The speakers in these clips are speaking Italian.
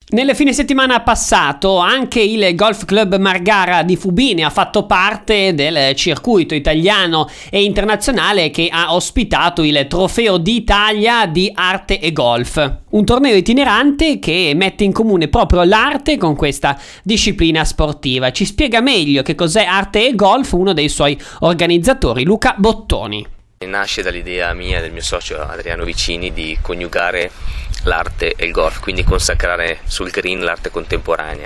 Nel fine settimana passato anche il Golf Club Margara di Fubine ha fatto parte del circuito italiano e internazionale che ha ospitato il Trofeo d'Italia di Arte e Golf, un torneo itinerante che mette in comune proprio l'arte con questa disciplina sportiva. Ci spiega meglio che cos'è Arte e Golf uno dei suoi organizzatori, Luca Bottoni. Nasce dall'idea mia e del mio socio Adriano Vicini di coniugare l'arte e il golf, quindi consacrare sul green l'arte contemporanea,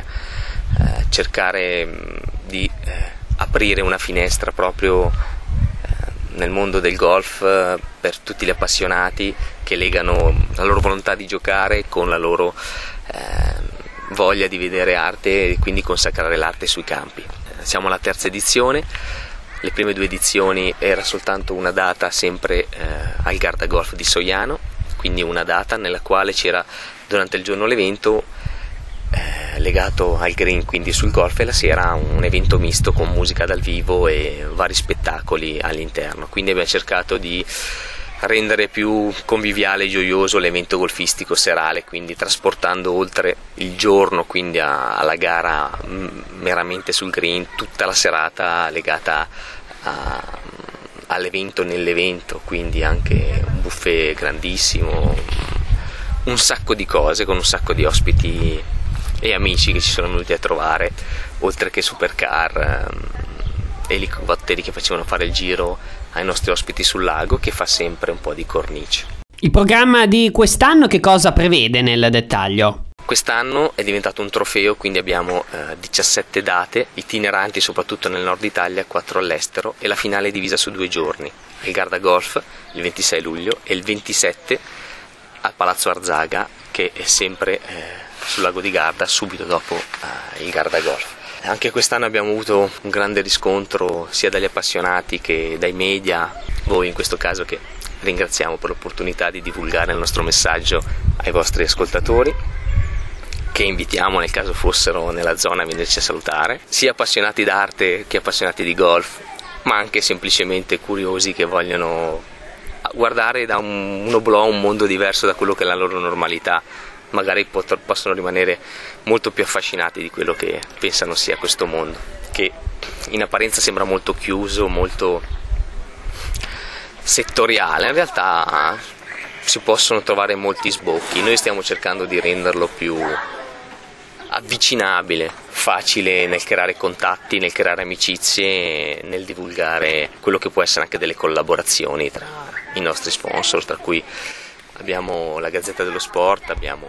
cercare di aprire una finestra proprio nel mondo del golf per tutti gli appassionati che legano la loro volontà di giocare con la loro voglia di vedere arte e quindi consacrare l'arte sui campi. Siamo alla terza edizione. Le prime 2 edizioni era soltanto una data sempre al Garda Golf di Soiano, quindi una data nella quale c'era durante il giorno l'evento legato al green, quindi sul golf, e la sera un evento misto con musica dal vivo e vari spettacoli all'interno. Quindi abbiamo cercato di rendere più conviviale e gioioso l'evento golfistico serale, quindi trasportando oltre il giorno, quindi alla gara meramente sul green, tutta la serata legata all'evento nell'evento, quindi anche un buffet grandissimo, un sacco di cose con un sacco di ospiti e amici che ci sono venuti a trovare, oltre che supercar, elicotteri che facevano fare il giro ai nostri ospiti sul lago, che fa sempre un po' di cornice. Il programma di quest'anno che cosa prevede nel dettaglio? Quest'anno è diventato un trofeo, quindi abbiamo 17 date itineranti soprattutto nel nord Italia, 4 all'estero, e la finale è divisa su 2 giorni, il Garda Golf il 26 luglio e il 27 al Palazzo Arzaga, che è sempre sul lago di Garda, subito dopo il Garda Golf. Anche quest'anno abbiamo avuto un grande riscontro sia dagli appassionati che dai media, voi in questo caso che ringraziamo per l'opportunità di divulgare il nostro messaggio ai vostri ascoltatori, che invitiamo nel caso fossero nella zona a venirci a salutare, sia appassionati d'arte che appassionati di golf, ma anche semplicemente curiosi che vogliono guardare da un oblò un mondo diverso da quello che è la loro normalità. Magari possono rimanere molto più affascinati di quello che pensano sia questo mondo, che in apparenza sembra molto chiuso, molto settoriale. In realtà si possono trovare molti sbocchi. Noi stiamo cercando di renderlo più avvicinabile, facile nel creare contatti, nel creare amicizie, nel divulgare quello che può essere anche delle collaborazioni tra i nostri sponsor, tra cui abbiamo la Gazzetta dello Sport, abbiamo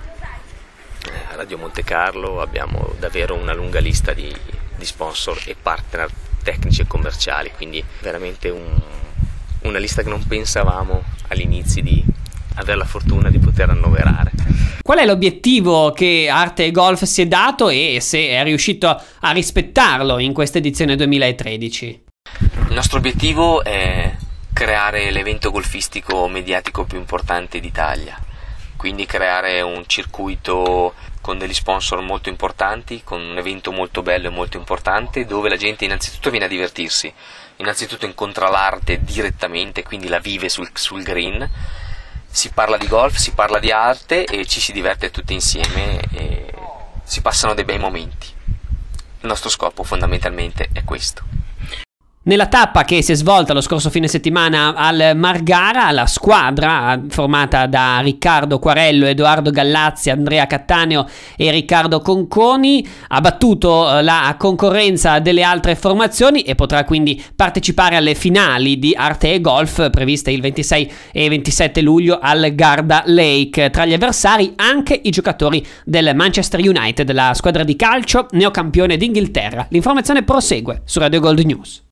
Radio Monte Carlo, abbiamo davvero una lunga lista di sponsor e partner tecnici e commerciali, quindi veramente una lista che non pensavamo all'inizio di avere la fortuna di poter annoverare. Qual è l'obiettivo che Arte e Golf si è dato e se è riuscito a rispettarlo in questa edizione 2013? Il nostro obiettivo è creare l'evento golfistico mediatico più importante d'Italia, quindi creare un circuito con degli sponsor molto importanti, con un evento molto bello e molto importante, dove la gente innanzitutto viene a divertirsi, innanzitutto incontra l'arte direttamente, quindi la vive sul green, si parla di golf, si parla di arte e ci si diverte tutti insieme e si passano dei bei momenti. Il nostro scopo fondamentalmente è questo. Nella tappa che si è svolta lo scorso fine settimana al Margara, la squadra formata da Riccardo Quarello, Edoardo Gallazzi, Andrea Cattaneo e Riccardo Conconi ha battuto la concorrenza delle altre formazioni e potrà quindi partecipare alle finali di Arte e Golf previste il 26 e 27 luglio al Garda Lake. Tra gli avversari anche i giocatori del Manchester United, la squadra di calcio neocampione d'Inghilterra. L'informazione prosegue su Radio Gold News.